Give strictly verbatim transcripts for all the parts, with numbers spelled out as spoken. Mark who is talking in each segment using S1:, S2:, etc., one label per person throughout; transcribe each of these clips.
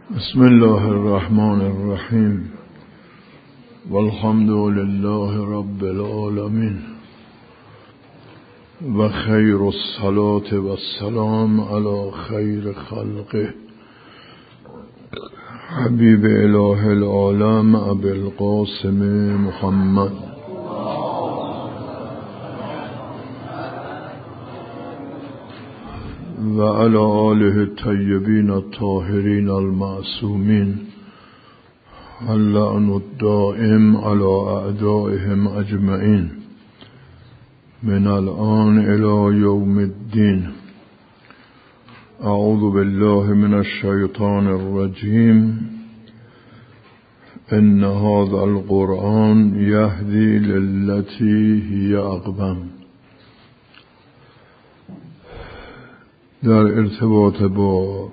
S1: بسم الله الرحمن الرحیم والحمد لله رب العالمین و خیر الصلاة و السلام علی خیر خلقه حبیب اله العالم ابی القاسم محمد و علی آله الطیبین الطاهرین المعصومین اللعن الدائم علی اعدائهم اجمعین من الآن الى یوم الدین. اعوذ بالله من الشیطان الرجیم. ان هذا القرآن یهدی للتی هی اقوم. در ارتباط با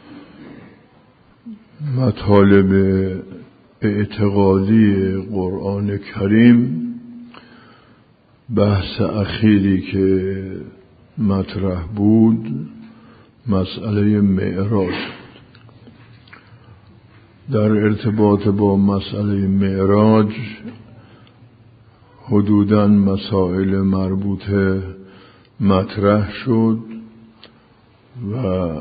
S1: مطالب اعتقادی قرآن کریم، بحث اخیری که مطرح بود مسئله معراج. در ارتباط با مسئله معراج حدوداً مسائل مربوطه مطرح شد و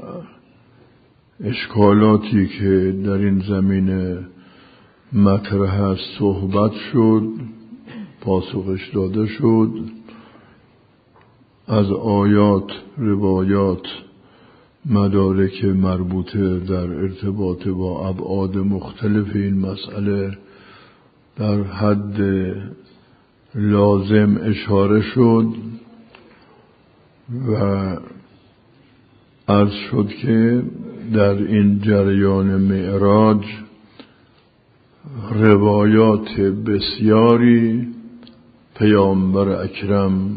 S1: اشکالاتی که در این زمینه مطرح است صحبت شد، پاسخش داده شد. از آیات، روایات، مدارک مربوطه در ارتباط با ابعاد مختلف این مسئله در حد لازم اشاره شد و عرض شد که در این جریان معراج روایات بسیاری پیامبر اکرم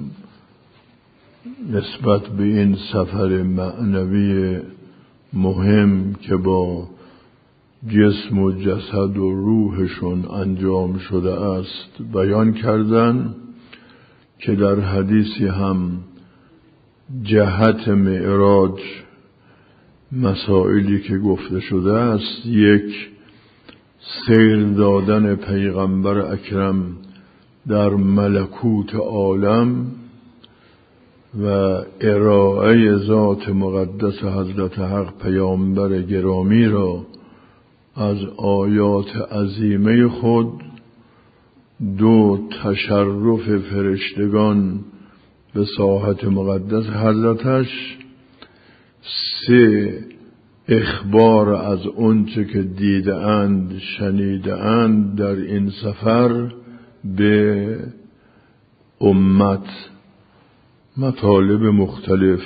S1: نسبت به این سفر معنوی مهم که با جسم و جسد و روحشون انجام شده است بیان کردن که در حدیثی هم جهت معراج مسائلی که گفته شده است: یک، سیر دادن پیغمبر اکرم در ملکوت عالم و ارائه ذات مقدس حضرت حق پیامبر گرامی را از آیات عظیمه خود. دو، تشرف فرشتگان به ساحت مقدس حضرتش. سه، اخبار از اونچه که دیده اند شنیده اند در این سفر به امت. مطالب مختلف،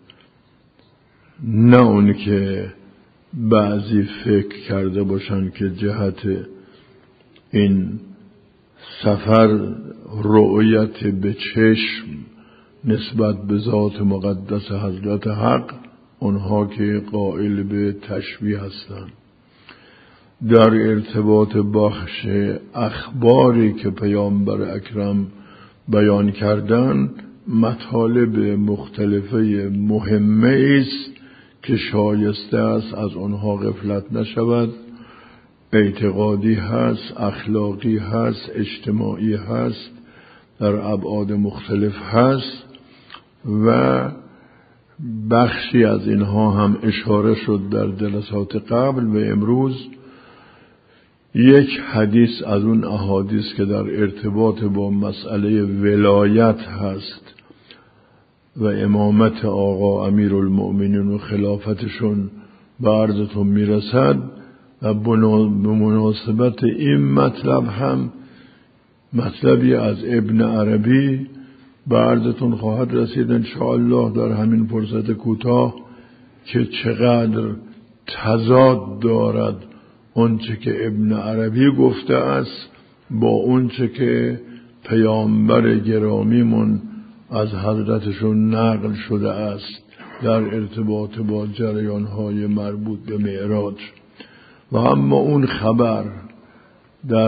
S1: نه اون که بعضی فکر کرده باشن که جهت این سفر رؤیت به چشم نسبت به ذات مقدس حضرت حق، اونها که قائل به تشبیه هستند. در ارتباط بخش اخباری که پیامبر اکرم بیان کردن مطالب مختلفه مهمه است که شایسته است از اونها غفلت نشود. اعتقادی هست، اخلاقی هست، اجتماعی هست، در ابعاد مختلف هست و بخشی از اینها هم اشاره شد در جلسات قبل و امروز یک حدیث از اون احادیث که در ارتباط با مسئله ولایت هست و امامت آقا امیرالمؤمنین و خلافتشون به عرضتون میرسد و به مناسبت این مطلب هم مطلبی از ابن عربی به عرضتون خواهد رسید انشاءالله در همین فرصت کوتاه که چقدر تضاد دارد اونچه که ابن عربی گفته است با اونچه که پیامبر گرامیمون از حضرتشون نقل شده است در ارتباط با جریانهای مربوط به معراج. و اما اون خبر در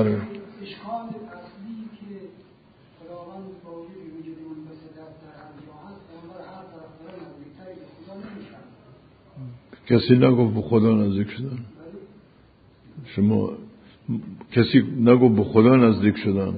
S1: کسی نگفت به خدا نزدیک شدن. شما کسی نگو به خدا نزدیک شدن،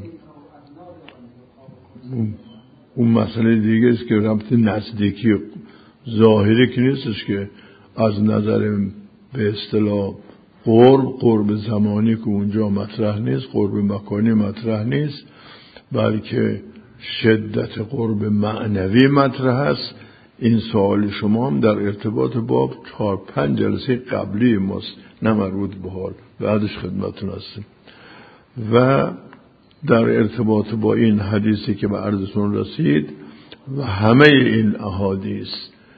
S1: اون مسئله دیگه است که ربط نزدیکی ظاهری که نیستش که از نظر به اصطلاح قرب قرب زمانی که اونجا مطرح نیست، قرب مکانی مطرح نیست، بلکه شدت قرب معنوی مطرح است. این سوال شما هم در ارتباط با چهار پنج جلسه قبلی ماست، نه مربوط به حال، بعدش خدمتتون هستیم. و در ارتباط با این حدیثی که به عرضتون رسید و همه این احادیث،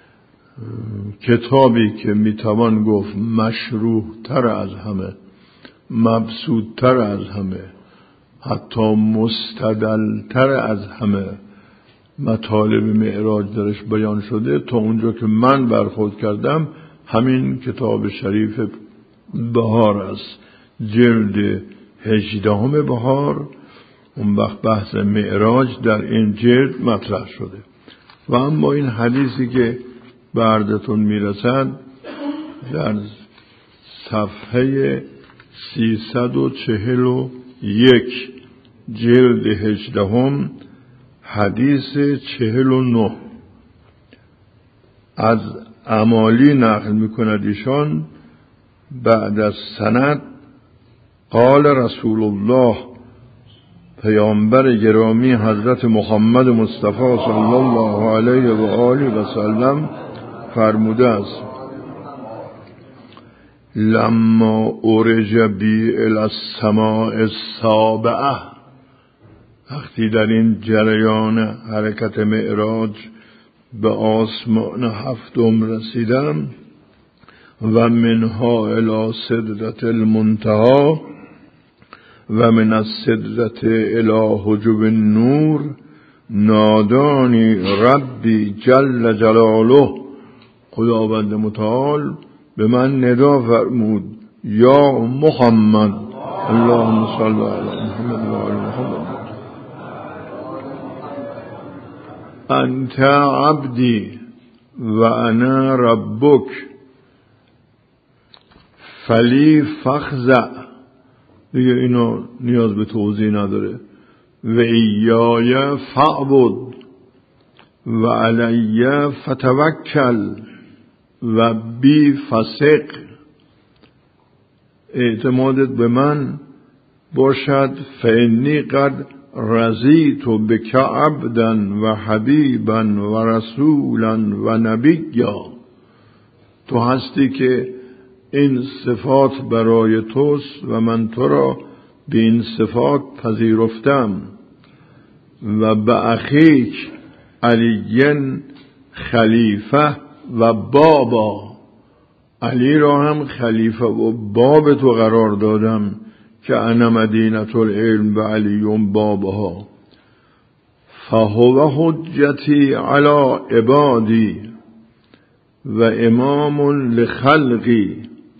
S1: کتابی که میتوان گفت مشروح تر از همه، مبسوط تر از همه، حتی مستدل تر از همه مطالب معراج درش بیان شده، تا اونجا که من برخورد کردم همین کتاب شریف بهار است، جلد هجدهم بهار. اون وقت بحث معراج در این جلد مطرح شده. و اما این حدیثی که به عرضتون میرسد در صفحه سیصد و چهل و یک جلد هجدهم حدیث چهل و نه از عمالی نقل میکند ایشان بعد از سند قال رسول الله، پیامبر گرامی حضرت محمد مصطفی صلی الله علیه و آله و سلم فرموده است: لما اورج بی الی السماء السابعه، وقتی در این جریان حرکت معراج به آسمان هفتم رسیدم، و منها الی سدرة المنتهی و من السدرة الی حجب النور، نادانی ربی جل جلاله، خداوند متعال به من ندا فرمود: یا محمد، اللهم صل علی محمد و آل محمد، انت عبدی و انا ربک، فلی فخذع. دیگه اینو نیاز به توضیح نداره. و ایای فعبد و علی فتوکل و بی فسق. اعتمادت به من باشد. فانی قد رضیت بک عبدا و حبیبا و رسولا و نبیا. تو هستی که این صفات برای توست و من تو را به این صفات پذیرفتم. و به اخیک علی خلیفه و بابا، علی را هم خلیفه و باب تو قرار دادم که انا مدینة العلم و علی بابها. فهو حجتی علی عبادی و امام لخلقی،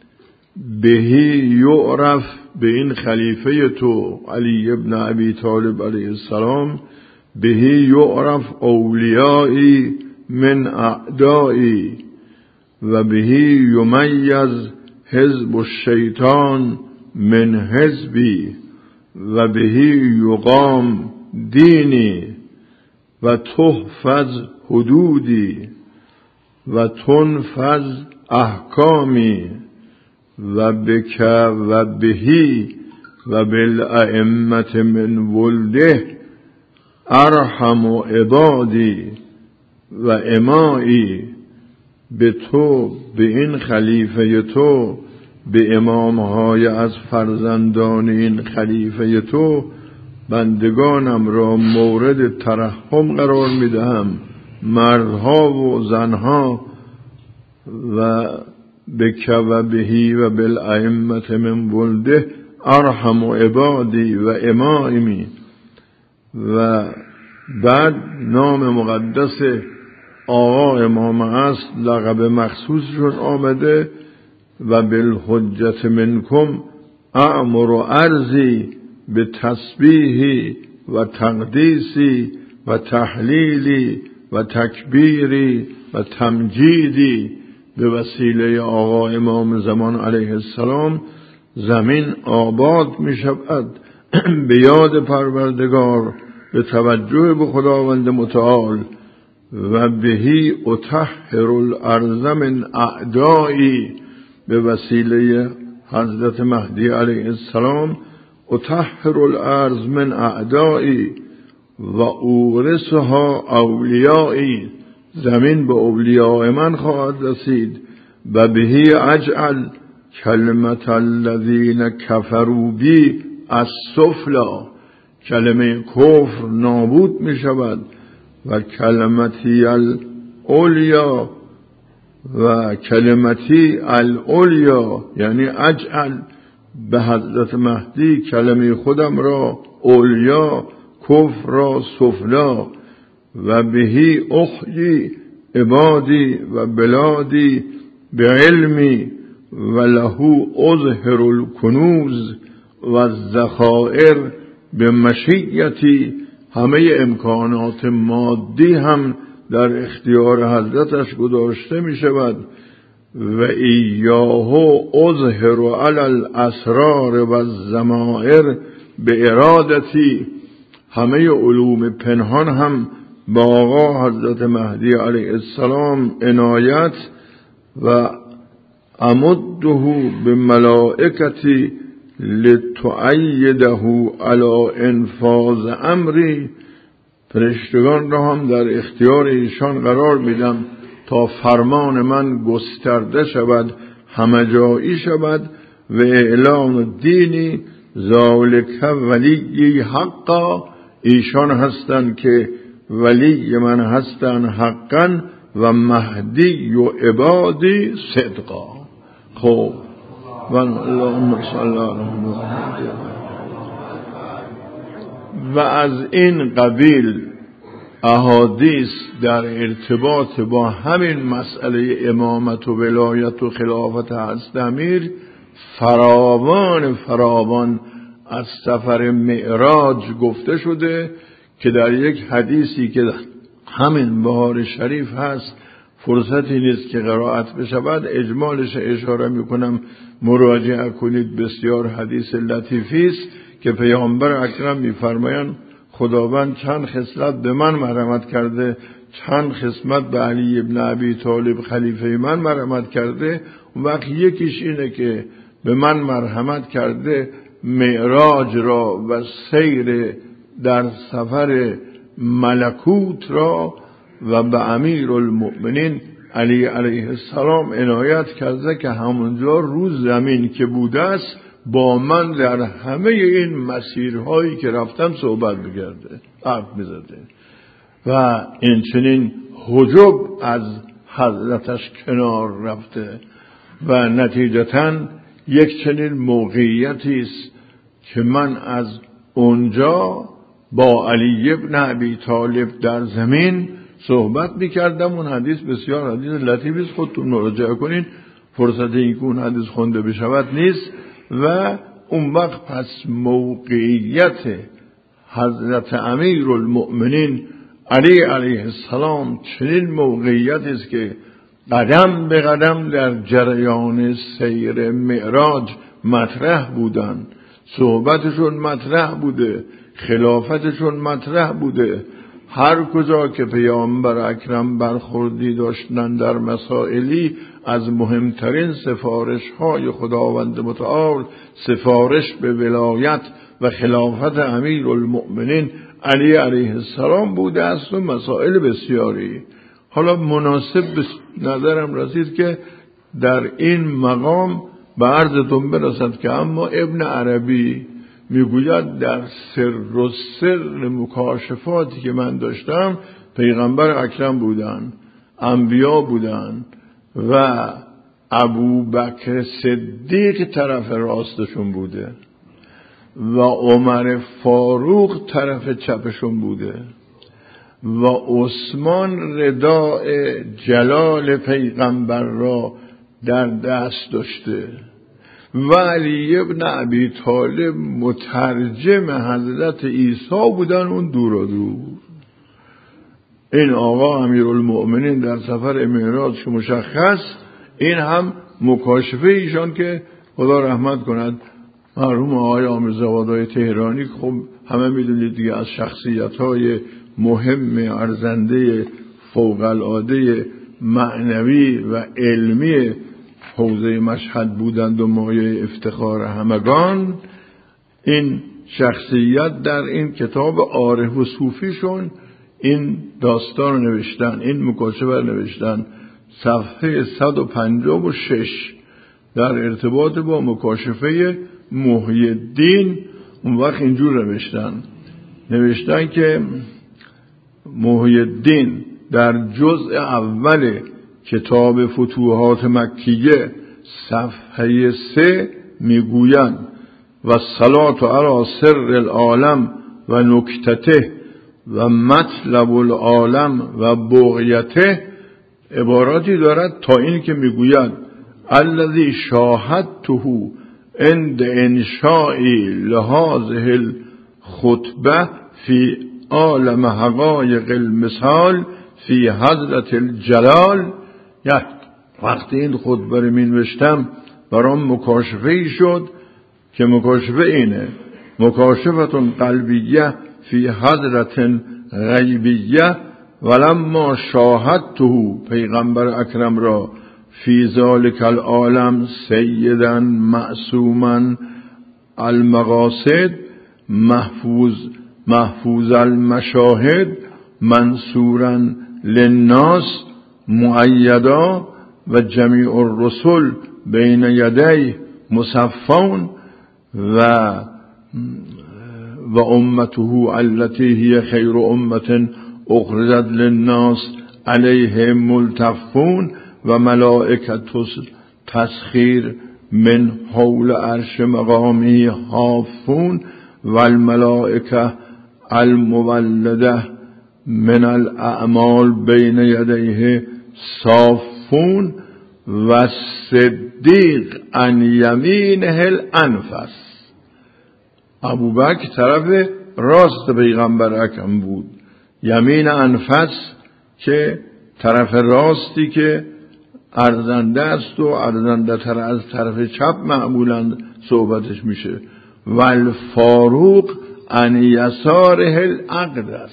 S1: بهی یعرف، به این خلیفه تو علی ابن ابی طالب علیه السلام، بهی یعرف اولیایی من اعدایی و بهی یمیز حزب الشیطان من حزبی و بهی یقام دینی و تحفظ حدودی و تنفذ احکامی و بک و بهی و بالائمة من ولده ارحم عبادی و امایی. به تو، به این خلیفه تو، به امامهای از فرزندان این خلیفه تو، بندگانم را مورد ترحم قرار میدهم، مردها و زنها. و بک و بهی و بالائمة من ولده ارحم عبادی و امامی. و بعد نام مقدس آقا امام است، لقب مخصوصشون آمده: و بالحجت منکم اعمر و ارضی به تسبیحی و تقدیسی و تحلیلی و تکبیری و تمجیدی. به وسیله آقا امام زمان علیه السلام زمین آباد می شود به یاد پروردگار، به توجه به خداوند متعال. و بهی اطهر الارض من اعدایی، به وسیله حضرت مهدی علیه السلام اطهر الارض من اعدایی و اورثها اولیایی، زمین به اولیاء من خواهد رسید. و بهی اجعل کلمت الذین کفروا بی السفلی، کلمه کفر نابود می شود و کلمتی العلیا و کلمتی العلیا، یعنی اجعل به حضرت مهدی کلمه خودم را علیا، کفر را سفلا. و بهی احیی عبادی و بلادی به علمی و لهو اظهر الکنوز و الذخائر به مشیتی، همه امکانات مادی هم در اختیار حضرتش گذاشته می شود. و ایاه اظهر علی الاسرار و الضمائر به ارادتی، همه علوم پنهان هم با آقا حضرت مهدی علیه السلام عنایت. و امده به ملائکتی لتؤیده علی انفاذ امری، فرشتگان را هم در اختیار ایشان قرار میدم تا فرمان من گسترده شود، همه جایی شود. و اعلان دینی ذالک ولی حقا، ایشان هستند که ولی من هستند حقا، و مهدی و عبادی صدقا. خب و اللهم صل علی محمد. و از این قبیل احادیث در ارتباط با همین مسئله امامت و ولایت و خلافت حضرت امیر فراوان فراوان از سفر معراج گفته شده که در یک حدیثی که همین بهار شریف هست فرصتی نیست که قرائت بشود، اجمالش اشاره میکنم، مراجعه کنید. بسیار حدیث لطیفی است که پیامبر اکرم میفرمایند خداوند چند خصلت به من مرحمت کرده، چند خصلت به علی ابن ابی طالب خلیفه من مرحمت کرده. اون وقت یکیش اینه که به من مرحمت کرده معراج را و سیر در سفر ملکوت را و به امیر المؤمنین علی علیه السلام عنایت کرده که همونجا روز زمین که بوده است با من در همه این مسیرهایی که رفتم صحبت می‌کرده، حرف می‌زده و این چنین حجب از حضرتش کنار رفته. و نتیجتاً یک چنین موقعیتی است که من از اونجا با علی ابن ابی طالب در زمین صحبت میکردم. اون حدیث بسیار حدیث لطیفی است، خودتون مراجعه کنین، فرصت این که اون حدیث خونده بشود نیست. و اون وقت پس موقعیت حضرت امیر المؤمنین علی علیه السلام چنین موقعیتی است که قدم به قدم در جریان سیر معراج مطرح بودن، صحبتشون مطرح بوده، خلافتشون مطرح بوده. هر کجا که پیامبر اکرم برخوردی داشتن در مسائلی، از مهمترین سفارش های خداوند متعال سفارش به ولایت و خلافت امیر المؤمنین علی علیه السلام بوده است و مسائل بسیاری. حالا مناسب به نظرم رسید که در این مقام به عرضتون برسد که اما ابن عربی میگوید در سر و سر مکاشفاتی که من داشتم پیغمبر اکرم بودن، انبیا بودن و ابو بکر صدیق طرف راستشون بوده و عمر فاروق طرف چپشون بوده و عثمان رداء جلال پیغمبر را در دست داشته و علی ابن ابی طالب مترجم حضرت عیسی بودن اون دور و دور. این آقا امیرالمؤمنین در سفر معراج که مشخص، این هم مکاشفه ایشان که خدا رحمت کند مرحوم آقای عامرزاوادهای تهرانی. خب همه میدونید دیگه از شخصیت‌های مهم ارزنده فوق‌العاده معنوی و علمی حوزه مشهد بودند و مایه افتخار همگان. این شخصیت در این کتاب عارف و صوفیشون این داستان رو نوشتن، این مکاشفه نوشتن، صفحه صد و پنجاه و شش در ارتباط با مکاشفه محی الدین. اون وقت اینجور نوشتن نوشتن که محی الدین در جزء اول کتاب فتوحات مکیه صفحه سه میگویند و صلات علی سر العالم و نکتته و مطلب العالم و بغیته، عباراتی دارد تا این که میگوید الذی شاهدته عند انشائی لهذه الخطبه فی عالم حقایق المثال فی حضرت الجلال. یک وقتی این خطبه رو می نوشتم برام مکاشفه شد که مکاشفه اینه، مکاشفتون قلبیه فی حضرت غیبیه ولما شاهدته، پیغمبر اکرم را فی ذالک العالم سیدا معصوما المقاصد محفوظ محفوظ المشاهد منصورا للناس مؤیدا و جمیع الرسل بین یدی مصفون و و امته التي هي خیر امه اخرجت للناس علیه ملتفون و ملائکه تسخیر من حول عرش مقامی حافون و الملائکه المولده من الاعمال بین یدیه صافون و صدیق عن یمینه الانفس. ابوبکر طرف راست پیغمبر اکرم بود، یمین انفس که طرف راستی که ارزنده است و ارزنده تر از طرف چپ معمولا صحبتش میشه، و الفاروق عن یساره الاقدس،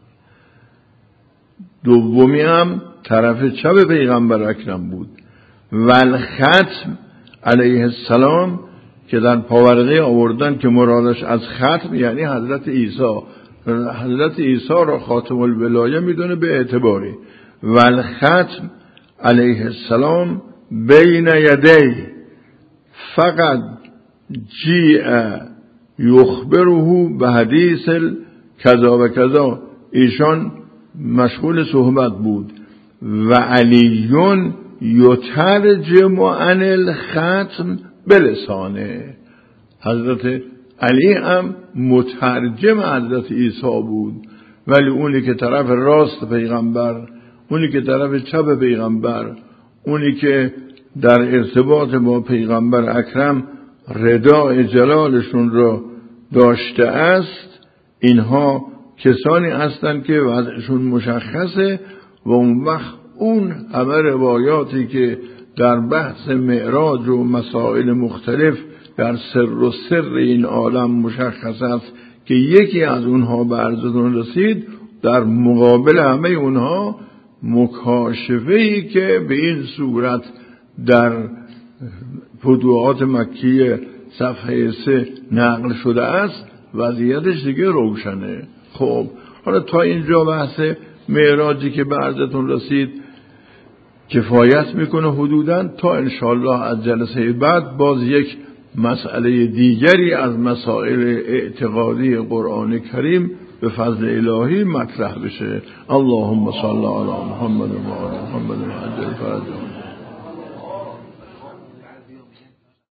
S1: دومی هم طرف چپ پیغمبر اکرم بود، و الختم علیه السلام که در پاورقی آوردن که مرادش از ختم یعنی حضرت عیسی، حضرت عیسی را خاتم الولایه میدونه به اعتباری، و الختم علیه السلام بین یدی فقط جیع یخبره به حدیث کذا و کذا، ایشان مشغول صحبت بود، و علیون یترجم عن الختم بلسانه، حضرت علی هم مترجم حضرت عیسی بود، ولی اونی که طرف راست پیغمبر، اونی که طرف چپ پیغمبر، اونی که در ارتباط با پیغمبر اکرم رداء جلالشون را داشته است، اینها کسانی هستند که وضعشون مشخصه، و اون وقت اون همه روایاتی که در بحث معراج و مسائل مختلف در سر و سر این عالم مشخص است که یکی از اونها به عرضتون رسید، در مقابل همه اونها مکاشفه‌ای که به این صورت در فتوحات مکیه صفحه سه نقل شده است، وضعیتش دیگه روشنه. خب حالا تا اینجا بحث معراجی که به عرضتون رسید کفایت میکنه حدوداً، تا انشاءالله از جلسه بعد باز یک مسئله دیگری از مسائل اعتقادی قرآن کریم به فضل الهی مطرح بشه. اللهم صل علی محمد و آل محمد و عجل فرجهم.